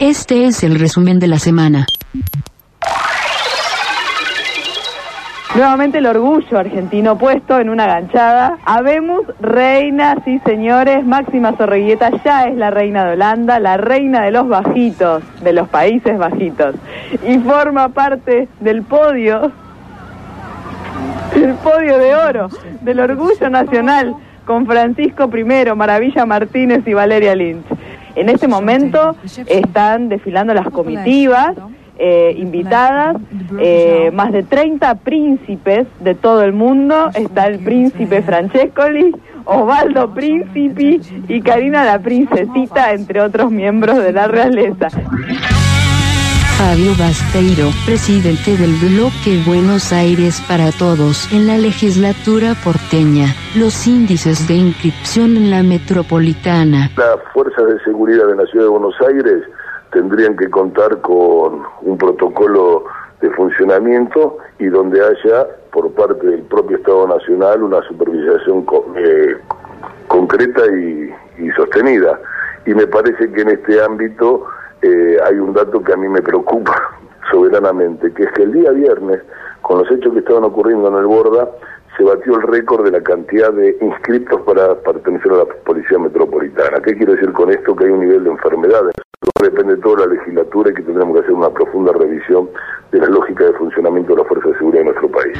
Este es el resumen de la semana. Nuevamente el orgullo argentino puesto en una ganchada. Habemos reina, sí señores, Máxima Zorriguieta ya es la reina de Holanda, la reina de los bajitos, de los países bajitos. Y forma parte del podio de oro, del orgullo nacional, con Francisco I, Maravilla Martínez y Valeria Lynch. En este momento están desfilando las comitivas invitadas, más de 30 príncipes de todo el mundo. Está el príncipe Francescoli, Osvaldo Príncipe y Karina la Princesita, entre otros miembros de la realeza. Fabio Basteiro, presidente del bloque Buenos Aires para Todos en la legislatura porteña. Los índices de inscripción en la metropolitana. Las fuerzas de seguridad de la ciudad de Buenos Aires tendrían que contar con un protocolo de funcionamiento y donde haya, por parte del propio Estado Nacional, una supervisación concreta y sostenida. Y me parece que en este ámbito hay un dato que a mí me preocupa soberanamente, que es que el día viernes, con los hechos que estaban ocurriendo en el Borda, se batió el récord de la cantidad de inscriptos para pertenecer a la Policía Metropolitana. ¿Qué quiero decir con esto? Que hay un nivel de enfermedades. Depende de toda la legislatura y que tendremos que hacer una profunda revisión de la lógica de funcionamiento de las fuerzas de seguridad de nuestro país.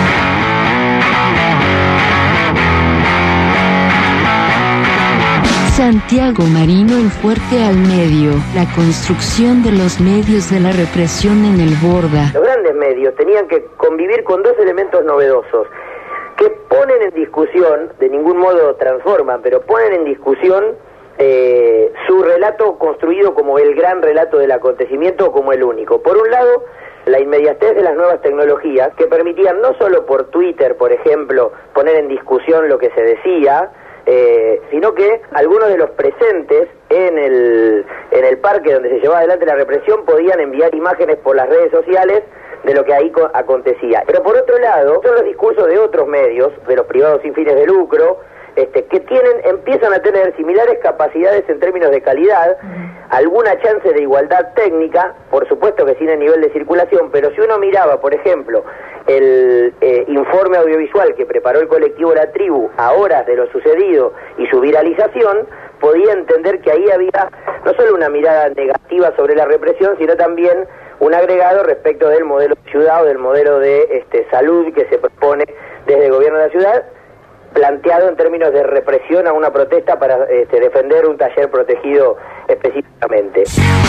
Santiago Marino en Fuerte al Medio, la construcción de los medios de la represión en el Borda. Los grandes medios tenían que convivir con dos elementos novedosos que ponen en discusión, de ningún modo transforman, pero ponen en discusión su relato construido como el gran relato del acontecimiento o como el único. Por un lado, la inmediatez de las nuevas tecnologías que permitían no solo por Twitter, por ejemplo, poner en discusión lo que se decía, sino que algunos de los presentes en el parque donde se llevaba adelante la represión podían enviar imágenes por las redes sociales de lo que ahí acontecía. Pero por otro lado, son los discursos de otros medios, de los privados sin fines de lucro, que empiezan a tener similares capacidades en términos de calidad, alguna chance de igualdad técnica, por supuesto que sin el nivel de circulación, pero si uno miraba, por ejemplo, el informe audiovisual que preparó el colectivo La Tribu a horas de lo sucedido y su viralización, podía entender que ahí había no solo una mirada negativa sobre la represión, sino también un agregado respecto del modelo de ciudad o del modelo de salud que se propone desde el gobierno de la ciudad, planteado en términos de represión a una protesta para defender un taller protegido específicamente.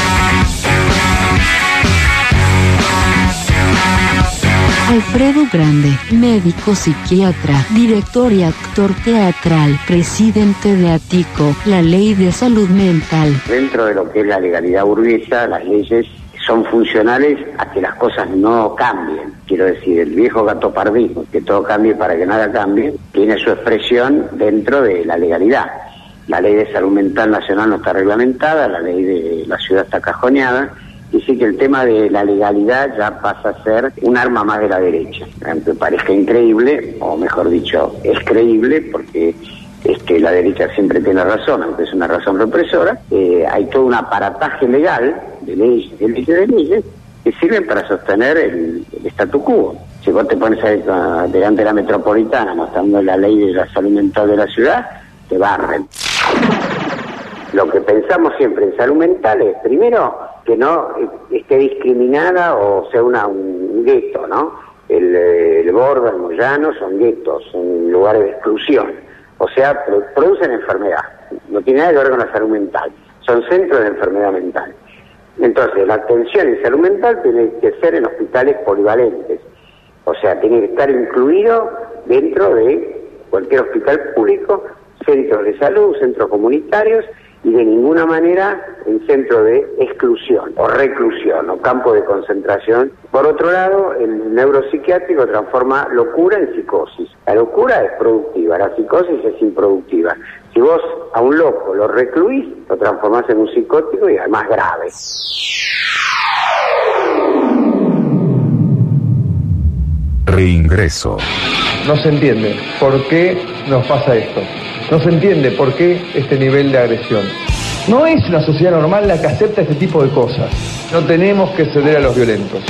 Alfredo Grande, médico psiquiatra, director y actor teatral, presidente de ATICO, la Ley de Salud Mental. Dentro de lo que es la legalidad burguesa, las leyes son funcionales a que las cosas no cambien. Quiero decir, el viejo gatopardismo, que todo cambie para que nada cambie, tiene su expresión dentro de la legalidad. La Ley de Salud Mental Nacional no está reglamentada, la ley de la ciudad está cajoneada, y sí que el tema de la legalidad ya pasa a ser un arma más de la derecha. Aunque parezca increíble, o mejor dicho, es creíble, porque la derecha siempre tiene razón, aunque es una razón represora. Hay todo un aparataje legal de leyes que sirven para sostener el statu quo. Si vos te pones delante de la metropolitana mostrando la ley de la salud mental de la ciudad, te barren. Lo que pensamos siempre en salud mental es, primero, que no esté discriminada o sea un gueto, ¿no? El Borda, el Moyano son guetos, son lugares de exclusión. O sea, producen enfermedad. No tiene nada que ver con la salud mental. Son centros de enfermedad mental. Entonces, la atención en salud mental tiene que ser en hospitales polivalentes. O sea, tiene que estar incluido dentro de cualquier hospital público, centros de salud, centros comunitarios, y de ninguna manera en centro de exclusión o reclusión o campo de concentración. Por otro lado, el neuropsiquiátrico transforma locura en psicosis. La locura es productiva, la psicosis es improductiva. Si vos a un loco lo recluís, lo transformás en un psicótico y además grave. Reingreso. No se entiende por qué nos pasa esto. No se entiende por qué este nivel de agresión. No es una sociedad normal la que acepta este tipo de cosas. No tenemos que ceder a los violentos.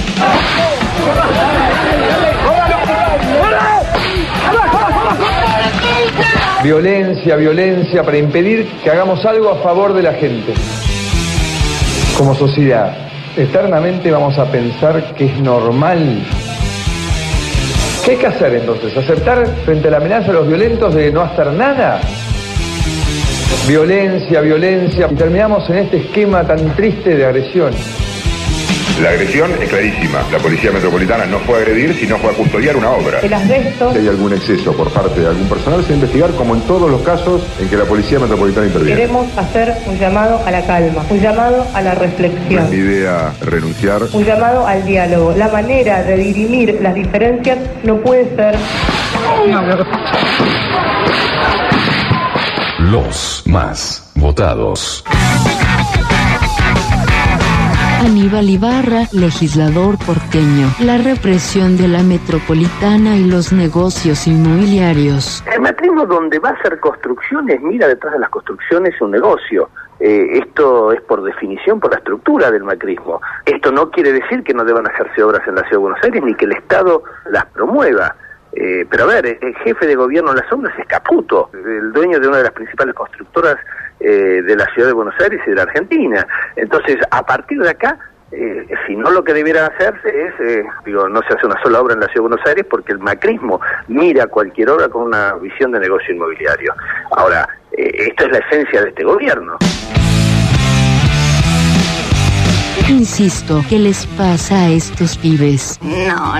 Violencia, violencia para impedir que hagamos algo a favor de la gente. Como sociedad, eternamente vamos a pensar que es normal. ¿Qué hay que hacer entonces? ¿Aceptar frente a la amenaza de los violentos de no hacer nada? Violencia, violencia, y terminamos en este esquema tan triste de agresión. La agresión es clarísima. La Policía Metropolitana no fue a agredir, sino fue a custodiar una obra. El asbesto. Si hay algún exceso por parte de algún personal, se va a investigar como en todos los casos en que la Policía Metropolitana interviene. Queremos hacer un llamado a la calma, un llamado a la No reflexión, es mi idea renunciar. un llamado al diálogo. La manera de dirimir las diferencias no puede ser... Los más votados. Aníbal Ibarra, legislador porteño. La represión de la metropolitana y los negocios inmobiliarios. El macrismo donde va a hacer construcciones, mira detrás de las construcciones un negocio. Esto es por definición, por la estructura del macrismo. Esto no quiere decir que no deban hacerse obras en la Ciudad de Buenos Aires ni que el Estado las promueva. Pero a ver, el jefe de gobierno de las obras es Caputo, el dueño de una de las principales constructoras de la Ciudad de Buenos Aires y de la Argentina. Entonces, a partir de acá, si no, lo que debiera hacerse es, no se hace una sola obra en la Ciudad de Buenos Aires porque el macrismo mira cualquier obra con una visión de negocio inmobiliario. Ahora, esto es la esencia de este gobierno. Insisto, ¿qué les pasa a estos pibes? No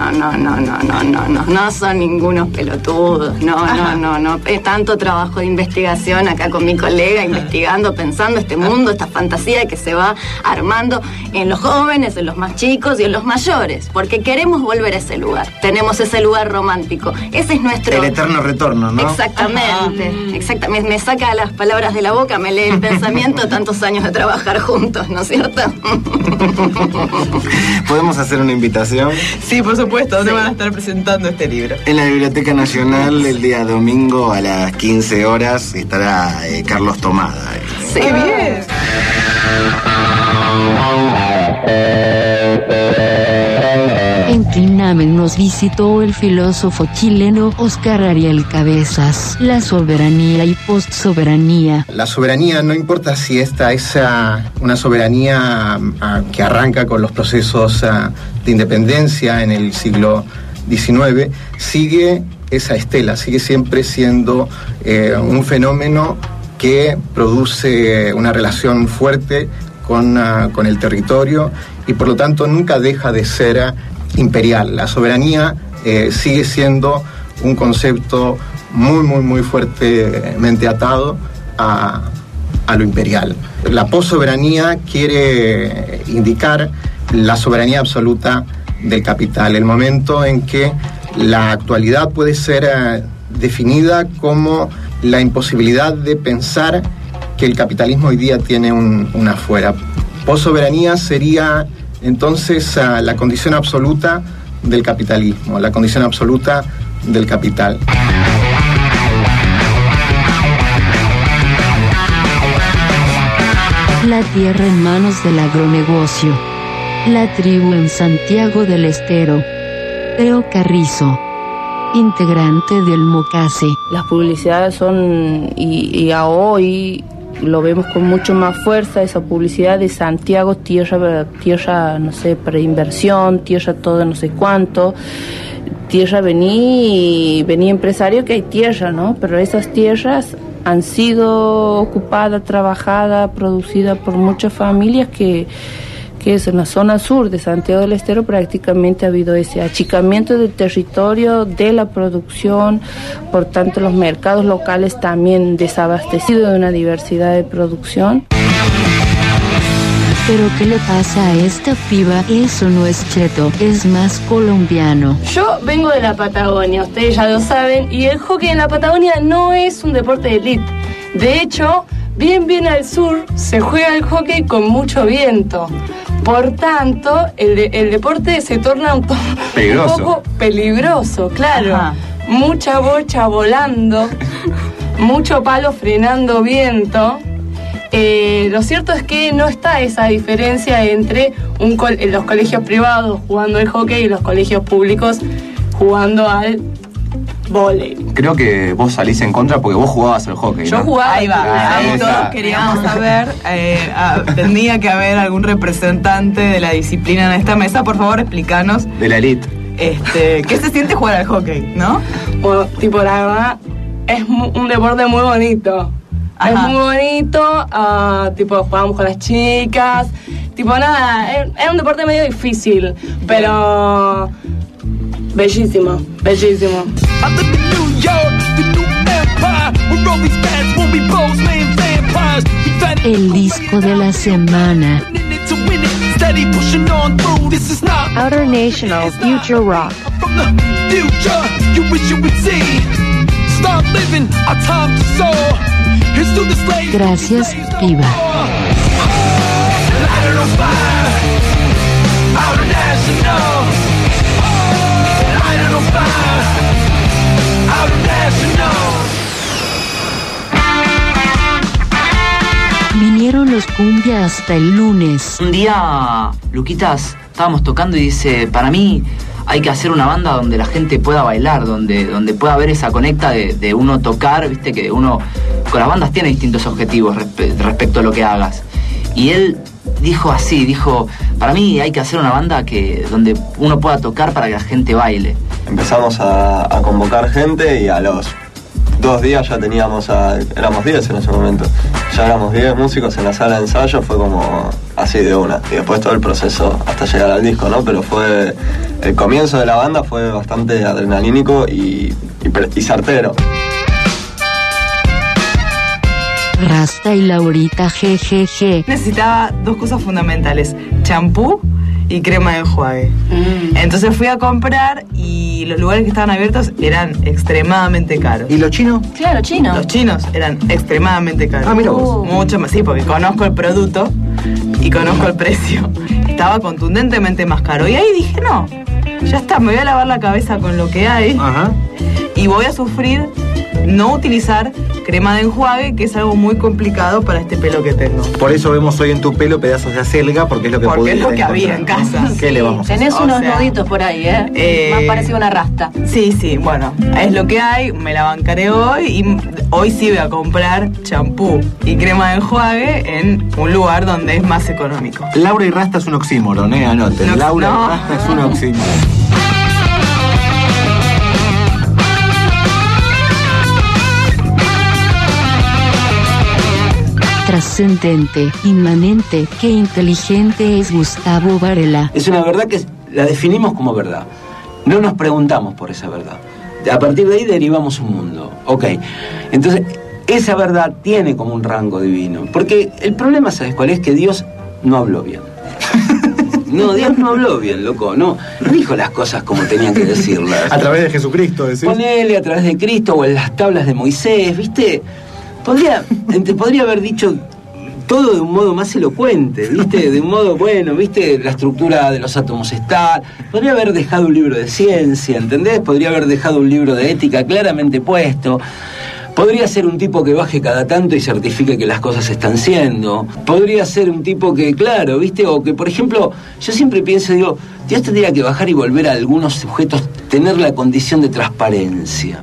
son ningunos pelotudos, no. Es tanto trabajo de investigación acá con mi colega, investigando, pensando este mundo, esta fantasía que se va armando en los jóvenes, en los más chicos y en los mayores, porque queremos volver a ese lugar, tenemos ese lugar romántico, ese es nuestro... El eterno retorno, ¿no? Exactamente. Me saca las palabras de la boca, me lee el pensamiento, tantos años de trabajar juntos, ¿no es cierto? ¿Podemos hacer una invitación? Sí, por supuesto. ¿Dónde van a estar presentando este libro? En la Biblioteca Nacional el día domingo a las 15 horas estará Carlos Tomada. Sí. ¡Qué bien! En Trinamen nos visitó el filósofo chileno Oscar Ariel Cabezas. La soberanía y postsoberanía. La soberanía, no importa si esta es una soberanía que arranca con los procesos de independencia en el siglo XIX, sigue esa estela, sigue siempre siendo un fenómeno que produce una relación fuerte con el territorio y por lo tanto nunca deja de ser imperial. La soberanía sigue siendo un concepto muy fuertemente atado a lo imperial. La possoberanía quiere indicar la soberanía absoluta del capital, el momento en que la actualidad puede ser definida como la imposibilidad de pensar que el capitalismo hoy día tiene una afuera. Possoberanía sería entonces la condición absoluta del capitalismo, la condición absoluta del capital. La tierra en manos del agronegocio. La tribu en Santiago del Estero. Teo Carrizo, integrante del MOCASE. Las publicidades son, y a hoy lo vemos con mucho más fuerza, esa publicidad de Santiago, tierra no sé, para inversión, tierra todo no sé cuánto, tierra vení empresario que hay tierra, ¿no? Pero esas tierras han sido ocupadas, trabajadas, producidas por muchas familias que es en la zona sur de Santiago del Estero prácticamente ha habido ese achicamiento del territorio, de la producción, por tanto los mercados locales también desabastecidos de una diversidad de producción. ¿Pero qué le pasa a esta piba? Eso no es cheto, es más colombiano. Yo vengo de la Patagonia, ustedes ya lo saben, y el hockey en la Patagonia no es un deporte de élite. De hecho, bien al sur se juega el hockey con mucho viento. Por tanto, el deporte se torna un poco peligroso, claro. Ajá. Mucha bocha volando, mucho palo frenando viento. Lo cierto es que no está esa diferencia entre los colegios privados jugando al hockey y los colegios públicos jugando al vóley. Creo que vos salís en contra porque vos jugabas al hockey, ¿no? Yo jugaba. Ahí va. Ahí todos queríamos saber. Tendría que haber algún representante de la disciplina en esta mesa. Por favor, explícanos. De la elite. ¿Qué se siente jugar al hockey, no? Bueno, tipo, la verdad, es un deporte muy bonito. Ajá. Es muy bonito, tipo, jugamos con las chicas. Tipo, nada, es un deporte medio difícil, pero bellísimo, bellísimo. El disco de la semana. Outer National Future Rock. Gracias, Piba. Vinieron los cumbia hasta el lunes. Un día, Luquitas, estábamos tocando y dice, para mí hay que hacer una banda donde la gente pueda bailar, donde pueda haber esa conecta de uno tocar, viste que uno con las bandas tiene distintos objetivos respecto a lo que hagas. Y él dijo así, para mí hay que hacer una banda donde uno pueda tocar para que la gente baile. Empezamos a convocar gente y a los 2 días ya éramos 10 en ese momento. Ya éramos 10 músicos en la sala de ensayo, fue como así de una. Y después todo el proceso hasta llegar al disco, ¿no? Pero el comienzo de la banda fue bastante adrenalínico y certero. Rasta y Laurita, jejeje. Necesitaba 2 cosas fundamentales: champú y crema de enjuague. Entonces fui a comprar y los lugares que estaban abiertos eran extremadamente caros. ¿Y los chinos? Claro, chinos. Los chinos eran extremadamente caros. Ah, mira vos. Mucho más, sí, porque conozco el producto y conozco el precio. Estaba contundentemente más caro. Y ahí dije, no, ya está, me voy a lavar la cabeza con lo que hay. Ajá. Y voy a sufrir no utilizar crema de enjuague, que es algo muy complicado para este pelo que tengo. Por eso vemos hoy en tu pelo pedazos de acelga, porque es lo que había en casa. ¿Qué le vamos a hacer? Tenés unos nuditos por ahí, más parecido a una rasta. Sí, bueno, es lo que hay, me la bancaré hoy y hoy sí voy a comprar champú y crema de enjuague en un lugar donde es más económico. Laura y rasta es un oxímoron, anoten. Laura y rasta es un oxímoron. Trascendente, inmanente, qué inteligente es Gustavo Varela. Es una verdad que la definimos como verdad. No nos preguntamos por esa verdad. A partir de ahí derivamos un mundo. Ok. Entonces, esa verdad tiene como un rango divino. Porque el problema, ¿sabes cuál es? Que Dios no habló bien. No, Dios no habló bien, loco. No dijo las cosas como tenían que decirlas. A través de Jesucristo, decís. Ponele a través de Cristo o en las tablas de Moisés, ¿viste? Podría haber dicho todo de un modo más elocuente, ¿viste? De un modo, bueno, ¿viste? La estructura de los átomos está. Podría haber dejado un libro de ciencia, ¿entendés? Podría haber dejado un libro de ética claramente puesto. Podría ser un tipo que baje cada tanto y certifique que las cosas están siendo. Podría ser un tipo que, claro, ¿viste? O que, por ejemplo, yo siempre pienso, digo, Dios tendría que bajar y volver a algunos sujetos, tener la condición de transparencia.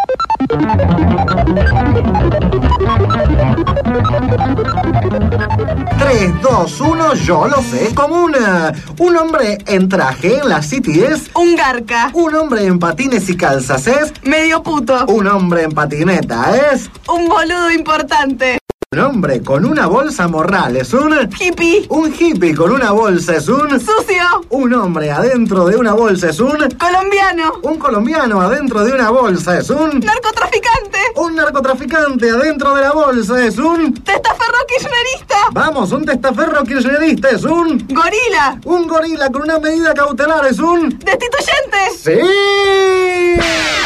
3, 2, 1, yo lo sé. Como un hombre en traje en la City es un garca. Un hombre en patines y calzas es medio puto. Un hombre en patineta es un boludo importante. Un hombre con una bolsa morral es un hippie. Un hippie con una bolsa es un sucio. Un hombre adentro de una bolsa es un colombiano. Un colombiano adentro de una bolsa es un narcotraficante. Un narcotraficante adentro de la bolsa es un testaferro kirchnerista. Vamos, un testaferro kirchnerista es un gorila. Un gorila con una medida cautelar es un destituyente. ¡Sí!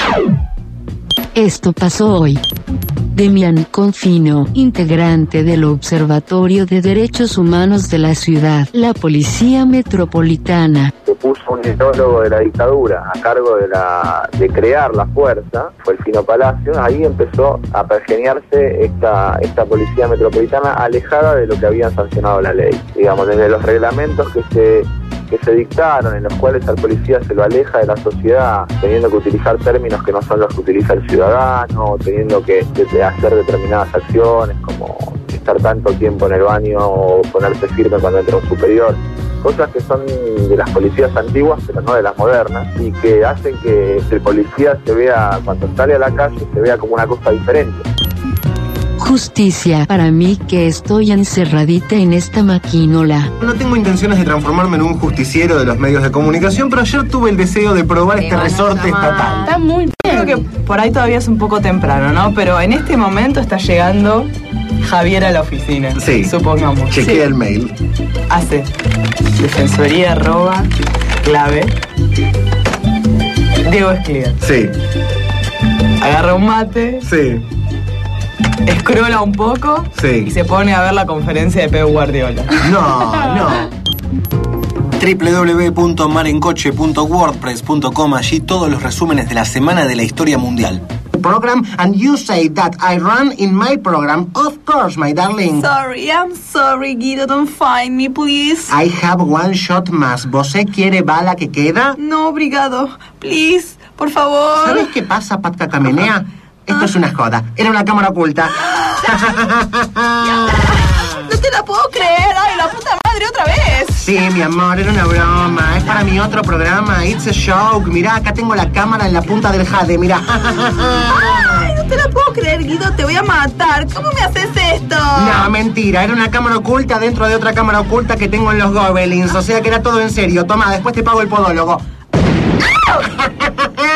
Esto pasó hoy. Demian Confino, integrante del Observatorio de Derechos Humanos de la ciudad, la Policía Metropolitana. puso un ideólogo de la dictadura a cargo de crear la fuerza, fue el Fino Palacios. Ahí empezó a pergeniarse esta policía metropolitana alejada de lo que habían sancionado la ley. Digamos, desde los reglamentos que se dictaron, en los cuales al policía se lo aleja de la sociedad, teniendo que utilizar términos que no son los que utiliza el ciudadano, teniendo que hacer determinadas acciones, como estar tanto tiempo en el baño o ponerse firme cuando entra un superior. Cosas que son de las policías antiguas, pero no de las modernas, y que hacen que el policía se vea, cuando sale a la calle, se vea como una cosa diferente. Justicia para mí que estoy encerradita en esta maquinola. No tengo intenciones de transformarme en un justiciero de los medios de comunicación, pero ayer tuve el deseo de probar este resorte estatal. Está muy bien. Creo que por ahí todavía es un poco temprano, ¿no? Pero en este momento está llegando Javier a la oficina. Sí. Supongamos. Chequea el mail. Hace defensoría @clave Diego Escliar. Sí. Agarra un mate. Sí. Escrola un poco. Sí. Y se pone a ver la conferencia de Pep Guardiola. No. www.marencoche.wordpress.com. Allí todos los resúmenes de la semana de la historia mundial. Program, and you say that I run in my program. Of course, my darling. I'm sorry, Guido, don't find me, please. I have one shot más. ¿Você quiere bala que queda? No, obrigado. Please, por favor. ¿Sabes qué pasa, Patka Camenea? Esto es una joda. Era una cámara oculta. No te la puedo creer. Ay, la puta madre, otra vez. Sí, mi amor, era una broma. Es para mi otro programa. It's a joke. Mirá, acá tengo la cámara en la punta del jade. Mirá. Ay, no te la puedo creer, Guido. Te voy a matar. ¿Cómo me haces esto? No, mentira. Era una cámara oculta dentro de otra cámara oculta que tengo en los Gobelins. O sea que era todo en serio. Toma, después te pago el podólogo.